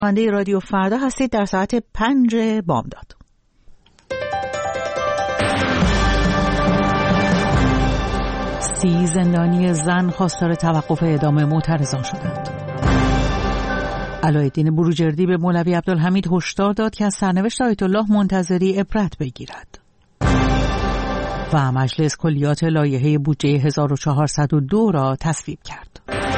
شنونده رادیو فردا هستید در ساعت 5 بامداد. سی زندانی زن خواستار توقف اعدام معترضان شدند. علایالدین بروجردی به مولوی عبدالحمید هشدار داد که از سرنوشت آیت الله منتظری عبرت بگیرد. و مجلس کلیات لایحه بودجه 1402 را تصویب کرد.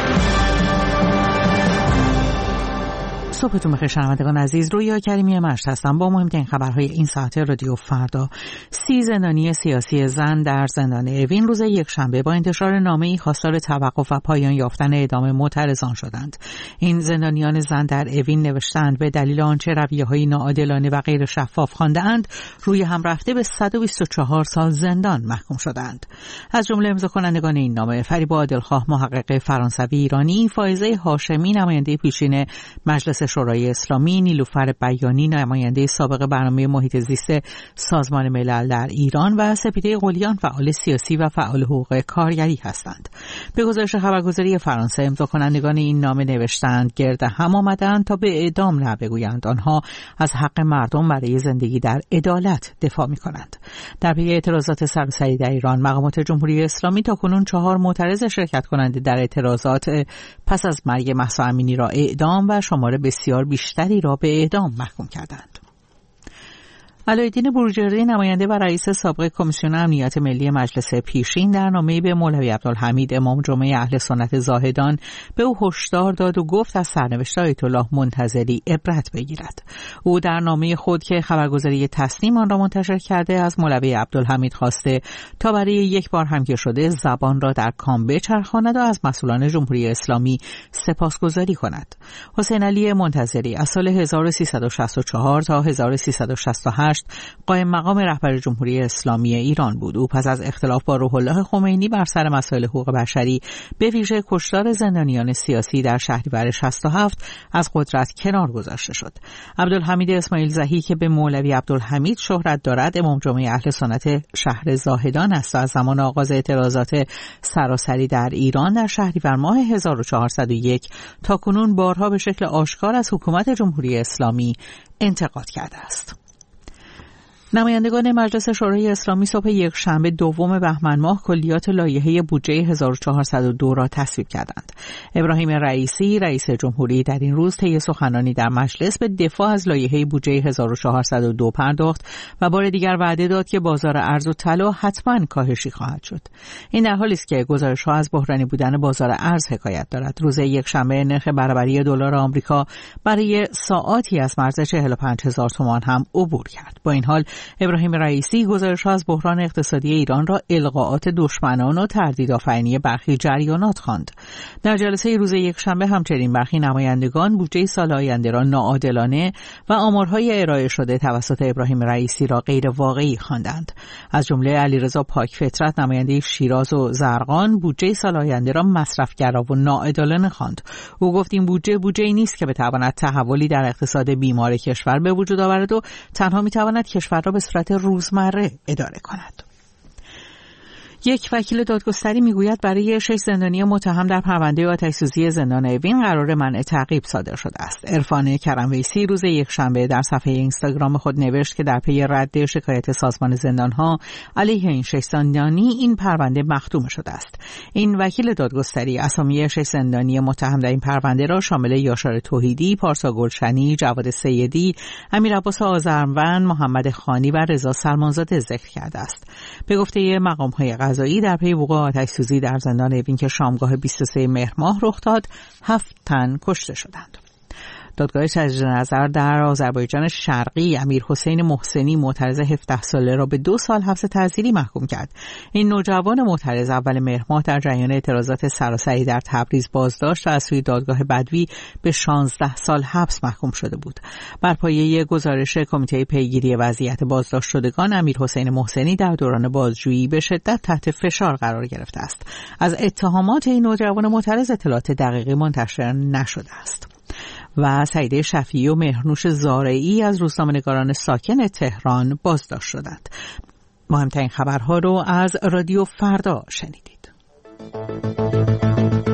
صبحتون بخیر شنوندگان عزیز، رویا کریمی مشت هستم با مهمترین خبرهای این ساعت رادیو فردا. 30 زندانی سیاسی زن در زندان اوین روز یکشنبه با انتشار نامه‌ای خواستار توقف و پایان یافتن اعدام معترضان شدند. این زندانیان زن در اوین نوشتند به دلیل آنچه رویه‌های ناعادلانه و غیر شفاف خوانده‌اند روی هم رفته به 124 سال زندان محکوم شدند. از جمله امضا کنندگان این نامه فریبا عادلخواه محقق فرانسوی ایرانی، فائزه هاشمی نماینده پیشین مجلس شورای اسلامی، نیلوفر بیانی نماینده سابق برنامه محیط زیست سازمان ملل در ایران و سپیده قلیان فعال سیاسی و فعال حقوق کارگری هستند. به گزارش خبرگزاری فرانسه امضا کنندگان این نامه نوشتند گرد هم آمدند تا به اعدام نه بگویند، آنها از حق مردم برای زندگی در عدالت دفاع می‌کنند. در پی اعتراضات سراسری در ایران، مقامات جمهوری اسلامی تاکنون 4 معترض شرکت کننده در اعتراضات پس از مرگ مهسا امینی را اعدام و شمار بسیار بیشتری را به اعدام محکوم کردند. علایالدین بروجردی نماینده و رئیس سابق کمیسیون امنیت ملی مجلس پیشین در نامه‌ای به مولوی عبدالحمید امام جمعه اهل سنت زاهدان به او هشدار داد و گفت از سرنوشت آیت الله منتظری عبرت بگیرد. او در نامه خود که خبرگزاری تسنیم آن را منتشر کرده از مولوی عبدالحمید خواسته تا برای یک بار هم که شده زبان را در کام بچرخاند و از مسئولان جمهوری اسلامی سپاسگزاری کند. حسین علی منتظری از سال 1364 تا 1368 قائم مقام رهبر جمهوری اسلامی ایران بود. او پس از اختلاف با روح الله خمینی بر سر مسائل حقوق بشری، به ویژه کشتار زندانیان سیاسی در شهریور 67 از قدرت کنار گذاشته شد. عبدالحمید اسماعیل زهی که به مولوی عبدالحمید شهرت دارد، امام جمعه اهل سنت شهر زاهدان است و از زمان آغاز اعتراضات سراسری در ایران در شهریور ماه 1401 تاکنون بارها به شکل آشکار از حکومت جمهوری اسلامی انتقاد کرده است. نمایندگان مجلس شورای اسلامی صبح یکشنبه 2 بهمن ماه کلیات لایحه بودجه 1402 را تصویب کردند. ابراهیم رئیسی رئیس جمهوری در این روز طی سخنرانی در مجلس به دفاع از لایحه بودجه 1402 پرداخت و بار دیگر وعده داد که بازار ارز و طلا حتما کاهشی خواهد شد. این در حالی است که گزارش‌ها از بحرانی بودن بازار ارز حکایت دارد. روز یکشنبه نرخ برابری دلار آمریکا برای ساعاتی از مرز 45000 تومان هم عبور کرد. با این حال ابراهیم رئیسی گزارش‌ها از بحران اقتصادی ایران را القاءات دشمنان و تردیدآفرینی برخی جریانات خواند. در جلسه روز یکشنبه همچنین برخی نمایندگان بودجه سال آینده را ناعادلانه و آمارهای ارائه شده توسط ابراهیم رئیسی را غیر واقعی خواندند. از جمله علیرضا پاکفطرت نماینده شیراز و زرقان بودجه سال آینده را مصرفگرا و ناعادلانه خواند. او گفت این بودجه‌ای نیست که بتواند تحولی در اقتصاد بیمار کشور به وجود آورد و تنها می‌تواند کشور را به صورت روزمره اداره کند. یک وکیل دادگستری میگوید برای 6 زندانی متهم در پرونده آتش‌سوزی زندان اوین قرار منع تعقیب صادر شده است. عرفان کرمویسی روز یکشنبه در صفحه اینستاگرام خود نوشت که در پی رد شکایت سازمان زندانها علیه این 6 زندانی این پرونده مختوم شده است. این وکیل دادگستری اسامی 6 زندانی متهم در این پرونده را شامل یاشار توحیدی، پارسا گلشنی، جواد سیدی، امیرعباس آذرمند، محمد خانی و رضا سلمانزاده ذکر کرده است. به گفته مقام‌های قضایی در پی وقوع آتش‌سوزی در زندان اوین که شامگاه 23 مهر ماه رخ داد 7 تن کشته شدند. دادگاه تجدید نظر در آذربایجان شرقی امیر حسین محسنی معترض 17 ساله را به 2 سال حبس تعزیری محکوم کرد. این نوجوان معترض اول مهر ماه در جریان اعتراضات سراسری در تبریز بازداشت و از سوی دادگاه بدوی به 16 سال حبس محکوم شده بود. بر پایه گزارش کمیته پیگیری وضعیت بازداشت شدگان، امیر حسین محسنی در دوران بازجویی به شدت تحت فشار قرار گرفته است. از اتهامات این نوجوان معترض اطلاعات دقیقی منتشر نشده است. و سعیده شفیعی و مهرنوش زارعی از روزنامه‌نگاران ساکن تهران بازداشت شدند. مهمترین خبرها رو از رادیو فردا شنیدید.